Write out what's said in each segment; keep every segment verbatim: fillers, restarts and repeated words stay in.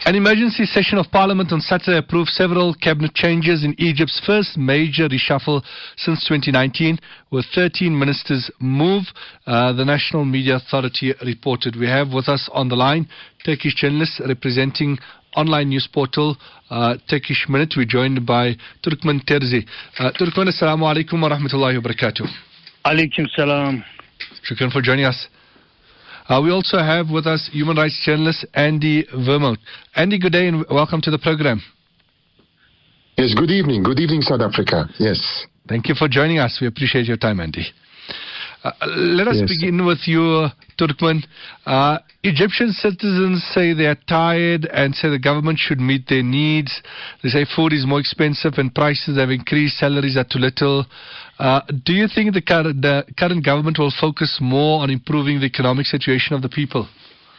An emergency session of Parliament on Saturday approved several cabinet changes in Egypt's first major reshuffle since twenty nineteen, with thirteen ministers move, uh, the National Media Authority reported. We have with us on the line Turkish journalists representing online news portal uh, Turkish Minute. We're joined by Turkmen Terzi. Uh, Turkmen, assalamu alaikum wa rahmatullahi wa barakatuh. Alaikum salam. Shukran for joining us. Uh, we also have with us human rights journalist Andy Vermouth. Andy, good day and welcome to the program. Yes, good evening. Good evening, South Africa. Yes. Thank you for joining us. We appreciate your time, Andy. Uh, let us yes. begin with you, Turkmen. Uh, Egyptian citizens say they are tired and say the government should meet their needs. They say food is more expensive and prices have increased, salaries are too little. Uh, do you think the current, the current government will focus more on improving the economic situation of the people?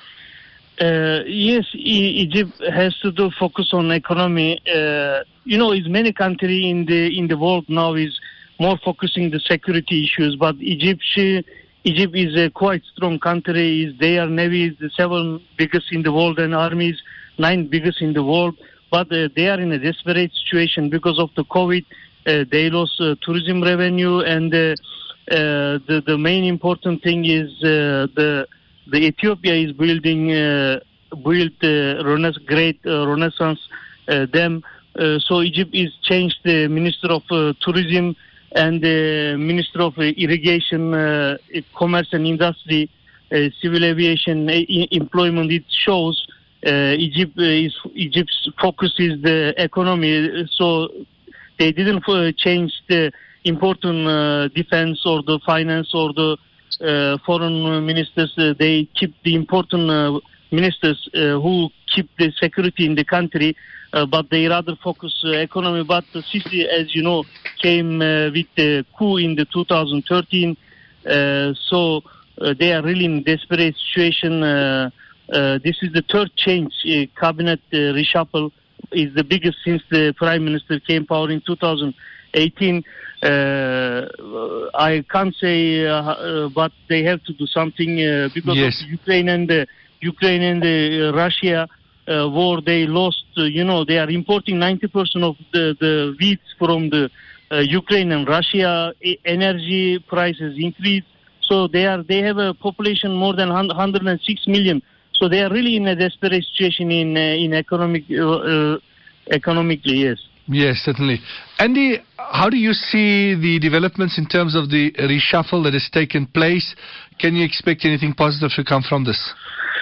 Uh, yes, e- Egypt has to do focus on economy. Uh, you know, is many countries in the in the world now is more focusing the security issues, but Egypt, Egypt is a quite strong country. Is their navy is the seven biggest in the world and armies nine biggest in the world. But uh, they are in a desperate situation because of the COVID. Uh, they lost uh, tourism revenue, and uh, uh, the the main important thing is uh, the the Ethiopia is building uh, built uh, rena- great uh, Renaissance uh, dam. Uh, so Egypt is changed the Minister of uh, Tourism and the Minister of uh, Irrigation, uh, Commerce and Industry, uh, Civil Aviation, uh, Employment. It shows uh, Egypt uh, is Egypt's focus is the economy. So they didn't uh, change the important uh, defense or the finance or the uh, foreign ministers. Uh, they keep the important uh, ministers uh, who keep the security in the country, uh, but they rather focus uh, economy. But the Sisi, as you know, came uh, with the coup in the two thousand thirteen. Uh, so uh, they are really in desperate situation. Uh, uh, this is the third change, uh, cabinet uh, reshuffle. Is the biggest since the Prime Minister came power in two thousand eighteen. Uh, I can't say, uh, uh, but they have to do something uh, because yes. of Ukraine and the Ukraine and the uh, Russia uh, war. They lost. Uh, you know, they are importing ninety percent of the the wheat from the uh, Ukraine and Russia. E- energy prices increased, so they are they have a population more than one hundred six million. So they are really in a desperate situation in uh, in economic uh, uh, economically, yes. Yes, certainly. Andy, how do you see the developments in terms of the reshuffle that has taken place? Can you expect anything positive to come from this?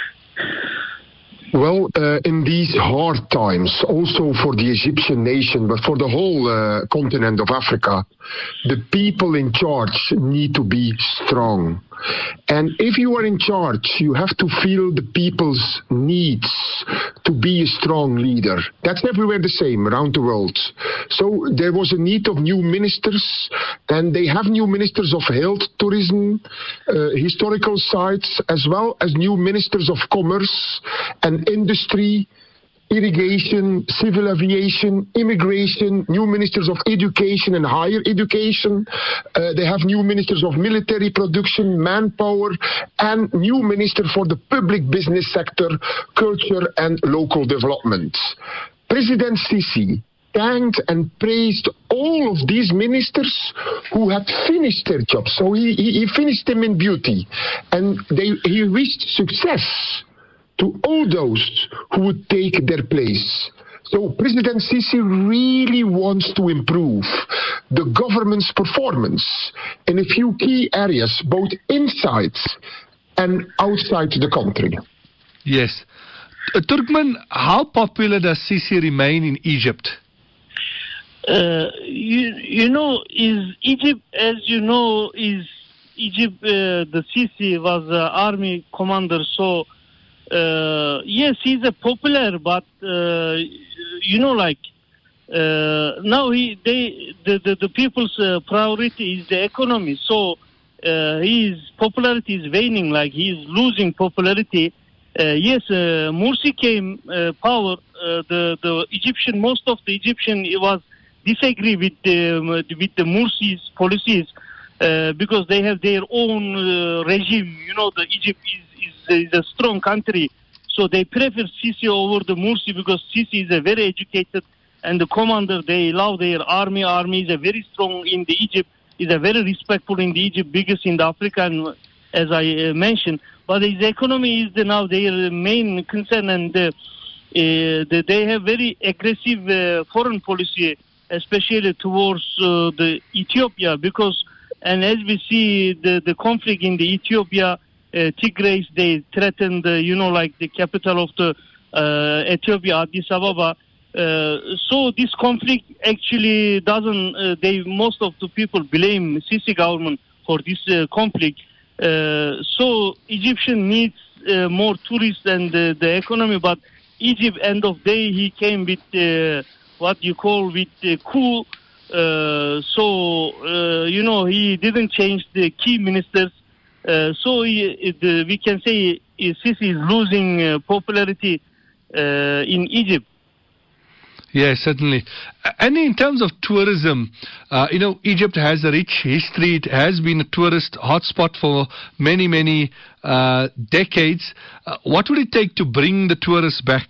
Well, uh, in these hard times, also for the Egyptian nation, but for the whole uh, continent of Africa, the people in charge need to be strong. And if you are in charge, you have to feel the people's needs to be a strong leader. That's everywhere the same around the world. So there was a need of new ministers, and they have new ministers of health, tourism, uh, historical sites, as well as new ministers of commerce and industry, irrigation, civil aviation, immigration, new ministers of education and higher education. Uh, they have new ministers of military production, manpower, and new minister for the public business sector, culture and local development. President Sisi thanked and praised all of these ministers who had finished their job. So he, he, he finished them in beauty. And they, he wished success to all those who would take their place. So President Sisi really wants to improve the government's performance in a few key areas, both inside and outside the country. Yes. Uh, Turkmen, how popular does Sisi remain in Egypt? Uh, you, you know, is Egypt, as you know, is Egypt, uh, the Sisi was uh, army commander, so Uh, yes, he's a popular, but uh, you know, like uh, now he they the the, the people's uh, priority is the economy. So uh, his popularity is waning, like he's losing popularity. Uh, yes, uh, Morsi came uh, power. Uh, the the Egyptian, most of the Egyptian was disagree with the with the Morsi's policies uh, because they have their own uh, regime. You know, the Egypt is. is a strong country, So they prefer Sisi over the Morsi because Sisi is a very educated and the commander. They love their army. Army is a very strong in the Egypt. Is a very respectful in the Egypt, biggest in the Africa, and, as I uh, mentioned. But his economy is the, now their main concern, and uh, uh, the, they have very aggressive uh, foreign policy, especially towards uh, the Ethiopia, because, and as we see the, the conflict in the Ethiopia, uh, Tigray, they threatened, uh, you know, like the capital of the uh, Ethiopia, Addis Ababa. Uh, so this conflict actually doesn't, uh, they, most of the people blame Sisi government for this uh, conflict. Uh, so Egyptian needs uh, more tourists and uh, the economy, but Egypt, end of day, he came with uh, what you call with uh, coup. Uh, so, uh, you know, he didn't change the key ministers. Uh, so he, the, we can say Sisi is losing uh, popularity uh, in Egypt. Yes, certainly. And in terms of tourism, uh, you know, Egypt has a rich history. It has been a tourist hotspot for many, many uh, decades. Uh, what would it take to bring the tourists back?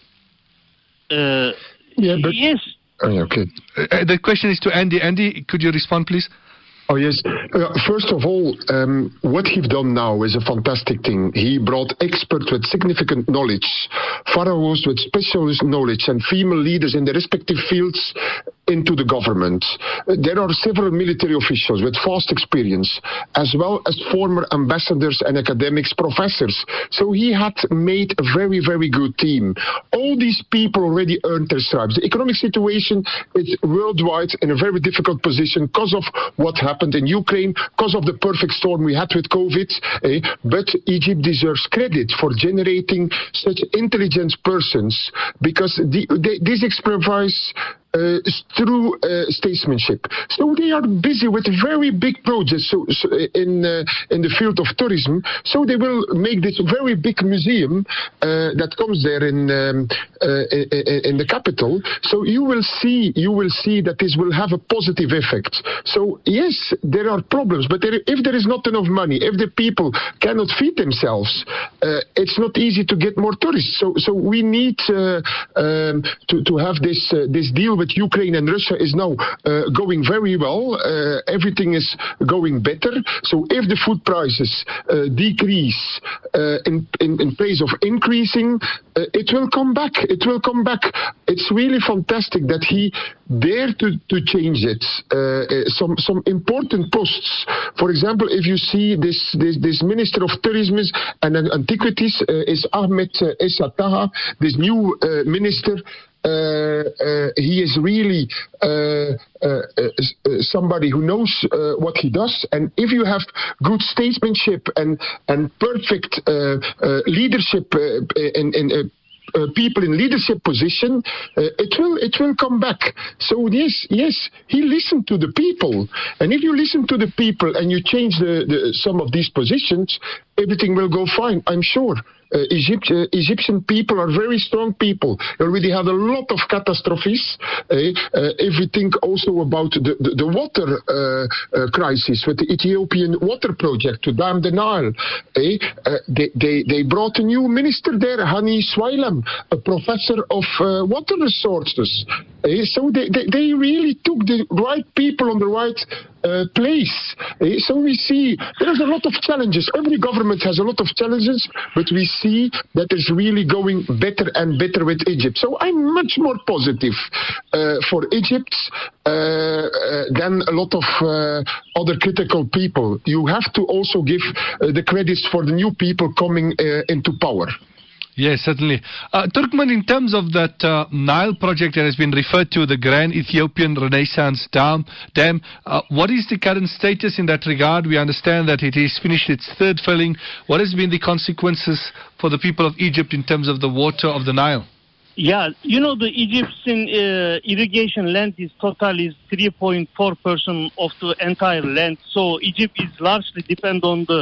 Uh, yeah, but, yes. Oh, okay. Uh, the question is to Andy. Andy, could you respond, please? Oh, yes. Uh, first of all, um, what he's done now is a fantastic thing. He brought experts with significant knowledge, pharaohs with specialist knowledge, and female leaders in their respective fields into the government. Uh, there are several military officials with vast experience, as well as former ambassadors and academics, professors. So he had made a very, very good team. All these people already earned their stripes. The economic situation is worldwide in a very difficult position because of what happened in Ukraine, because of the perfect storm we had with COVID. Eh? But Egypt deserves credit for generating such intelligent persons, because the, they, this exemplifies Uh, through uh, statesmanship. So they are busy with very big projects so, so in uh, in the field of tourism. So they will make this very big museum uh, that comes there in um, uh, in the capital. So you will see you will see that this will have a positive effect. So yes, there are problems, but there, if there is not enough money, if the people cannot feed themselves, uh, it's not easy to get more tourists. So so we need uh, um, to to have this uh, this deal with Ukraine and Russia is now uh, going very well. Uh, everything is going better. So if the food prices uh, decrease uh, in, in, in place of increasing, uh, it will come back. It will come back. It's really fantastic that he dared to, to change it. Uh, some some important posts. For example, if you see this this, this Minister of Tourism and Antiquities uh, is Ahmed uh, Essa Taha, this new uh, minister. Uh, uh, he is really uh, uh, uh, somebody who knows uh, what he does, and if you have good statesmanship and and perfect uh, uh, leadership uh, in, in uh, Uh, people in leadership position, uh, it will it will come back. So yes, yes, he listened to the people, and if you listen to the people and you change the, the some of these positions, everything will go fine, I'm sure. Uh, Egypt, uh, Egyptian people are very strong people. They already had a lot of catastrophes. Uh, uh, if we think also about the, the, the water uh, uh, crisis with the Ethiopian water project to dam the Nile, uh, uh, they, they, they brought a new minister there, Hani Swailam, a professor of uh, water resources. Uh, so they, they, they really took the right people on the right uh, place. Uh, so we see there's a lot of challenges. Every government has a lot of challenges, but we see that it's really going better and better with Egypt. So I'm much more positive uh, for Egypt uh, uh, than a lot of uh, other critical people. You have to also give uh, the credits for the new people coming uh, into power. Yes, certainly. Uh, Turkmen, in terms of that uh, Nile project that has been referred to, the Grand Ethiopian Renaissance Dam, dam uh, what is the current status in that regard? We understand that it has finished its third filling. What has been the consequences for the people of Egypt in terms of the water of the Nile? Yeah, you know, the Egyptian uh, irrigation land is total is three point four percent of the entire land. So Egypt is largely depend on the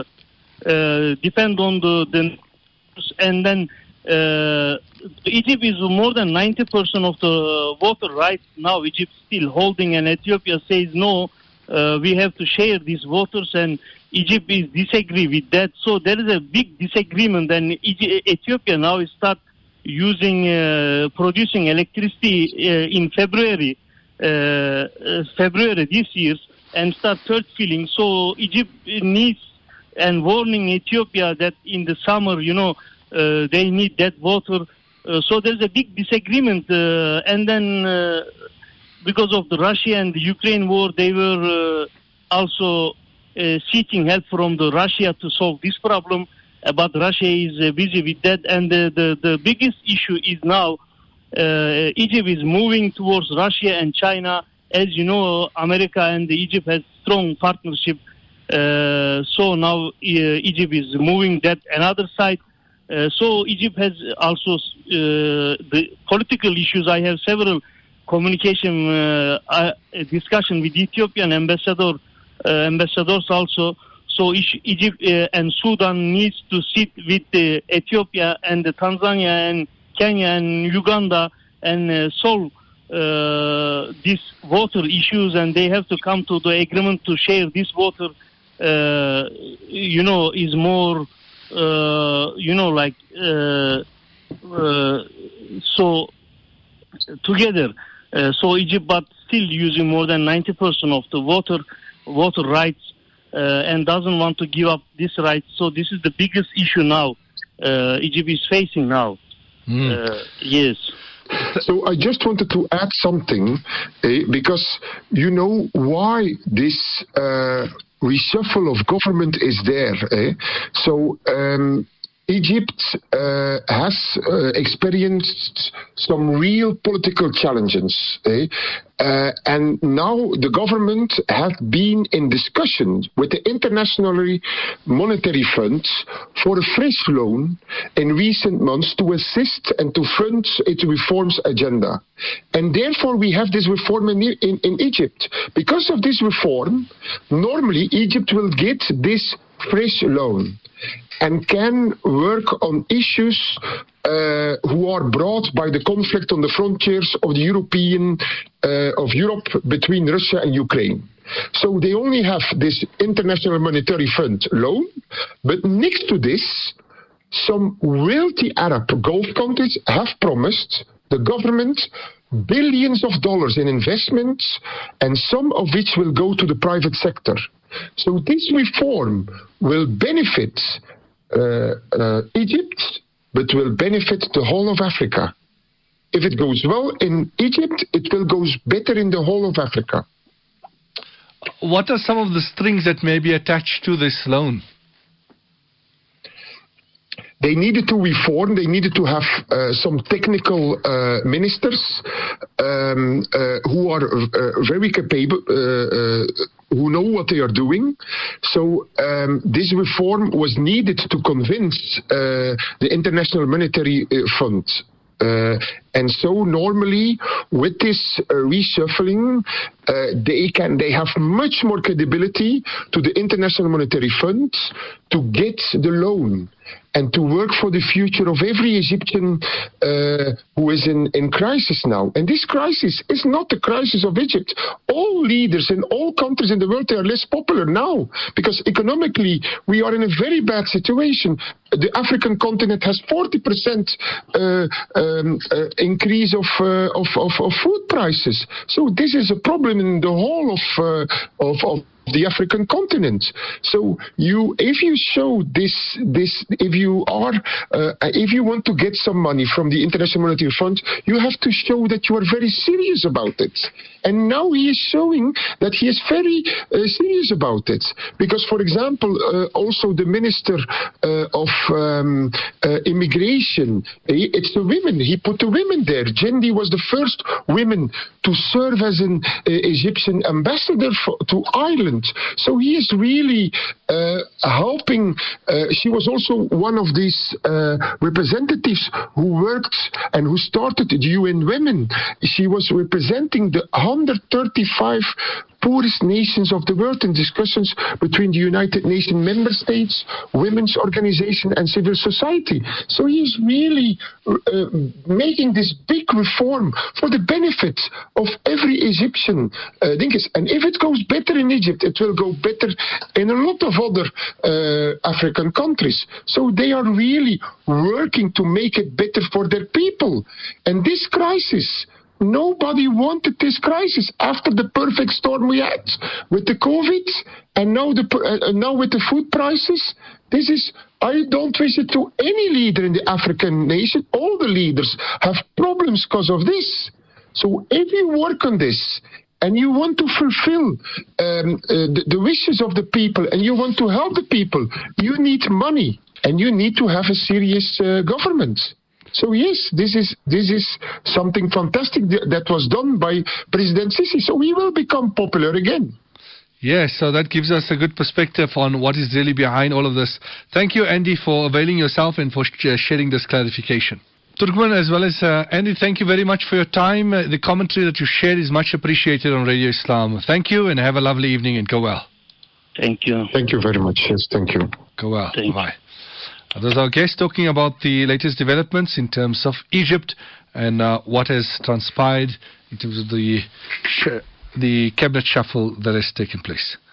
uh, depend on the, the and then uh, Egypt is more than ninety percent of the water right now. Egypt still holding, and Ethiopia says no. Uh, we have to share these waters, and Egypt is disagree with that. So there is a big disagreement, and Egypt, Ethiopia now start using, uh, producing electricity uh, in February, uh, uh, February this year, and start third filling. So Egypt needs and warning Ethiopia that in the summer, you know, uh, they need that water. Uh, so there's a big disagreement, uh, and then uh, because of the Russia and the Ukraine war, they were uh, also uh, seeking help from the Russia to solve this problem. Uh, but Russia is uh, busy with that, and the, the, the biggest issue is now uh, Egypt is moving towards Russia and China. As you know, America and Egypt has strong partnership. Uh, so now uh, Egypt is moving that another side. Uh, so Egypt has also uh, the political issues. I have several communication uh, uh, discussion with Ethiopian ambassador uh, ambassadors also. So Egypt uh, and Sudan needs to sit with uh, Ethiopia and uh, Tanzania and Kenya and Uganda and uh, solve uh, these water issues, and they have to come to the agreement to share this water. Uh, you know, is more. Uh, you know, like uh, uh, so together. Uh, so Egypt, but still using more than ninety percent of the water water rights, uh, and doesn't want to give up this right. So this is the biggest issue now uh, Egypt is facing now. Mm. Uh, yes. So I just wanted to add something, eh, because you know why this uh, reshuffle of government is there. Eh? So um, Egypt uh, has uh, experienced some real political challenges. Eh? Uh, and now the government has been in discussion with the International Monetary Fund for a fresh loan in recent months to assist and to fund its reforms agenda. And therefore we have this reform in, in, in Egypt. Because of this reform, normally Egypt will get this fresh loan and can work on issues uh, who are brought by the conflict on the frontiers of the European uh, of Europe between Russia and Ukraine. So they only have this International Monetary Fund loan, but next to this, some wealthy Arab Gulf countries have promised the government billions of dollars in investments, and some of which will go to the private sector. So this reform will benefit uh, uh, Egypt, but will benefit the whole of Africa. If it goes well in Egypt, it will go better in the whole of Africa. What are some of the strings that may be attached to this loan? They needed to reform. They needed to have uh, some technical uh, ministers um, uh, who are uh, very capable, uh, uh, who know what they are doing. So um, this reform was needed to convince uh, the International Monetary Fund. Uh, and so normally with this uh, reshuffling, uh, they can they have much more credibility to the International Monetary Fund to get the loan and to work for the future of every Egyptian uh, who is in, in crisis now. And this crisis is not the crisis of Egypt. All leaders in all countries in the world, they are less popular now because economically we are in a very bad situation. The African continent has forty percent uh, um, uh, increase of, uh, of, of, of food prices. So this is a problem in the whole of, uh, of, of the African continent. So you, if you show this, this, if you are, uh, if you want to get some money from the International Monetary Fund, you have to show that you are very serious about it. And now he is showing that he is very uh, serious about it. Because, for example, uh, also the Minister uh, of um, uh, Immigration, it's the women. He put the women there. Jendi was the first woman to serve as an uh, Egyptian ambassador for, to Ireland. So he is really uh, helping. Uh, she was also one of these uh, representatives who worked and who started the U N Women. She was representing the one hundred thirty-five poorest nations of the world in discussions between the United Nations member states, women's organization and civil society. So he's really uh, making this big reform for the benefit of every Egyptian. Uh, and if it goes better in Egypt, it will go better in a lot of other uh, African countries. So they are really working to make it better for their people. And this crisis, nobody wanted this crisis after the perfect storm we had with the COVID and now the uh, now with the food prices. This is, I don't wish it to any leader in the African nation. All the leaders have problems because of this. So if you work on this and you want to fulfill um, uh, the, the wishes of the people and you want to help the people, you need money and you need to have a serious uh, government. So yes, this is this is something fantastic that was done by President Sisi. So he will become popular again. Yes, so that gives us a good perspective on what is really behind all of this. Thank you, Andy, for availing yourself and for sh- sharing this clarification. Turkmen, as well as uh, Andy, thank you very much for your time. Uh, the commentary that you shared is much appreciated on Radio Islam. Thank you and have a lovely evening and go well. Thank you. Thank you very much. Yes, thank you. Go well. Thank Bye. Those are our guests talking about the latest developments in terms of Egypt and uh, what has transpired in terms of the sh- the cabinet shuffle that has taken place.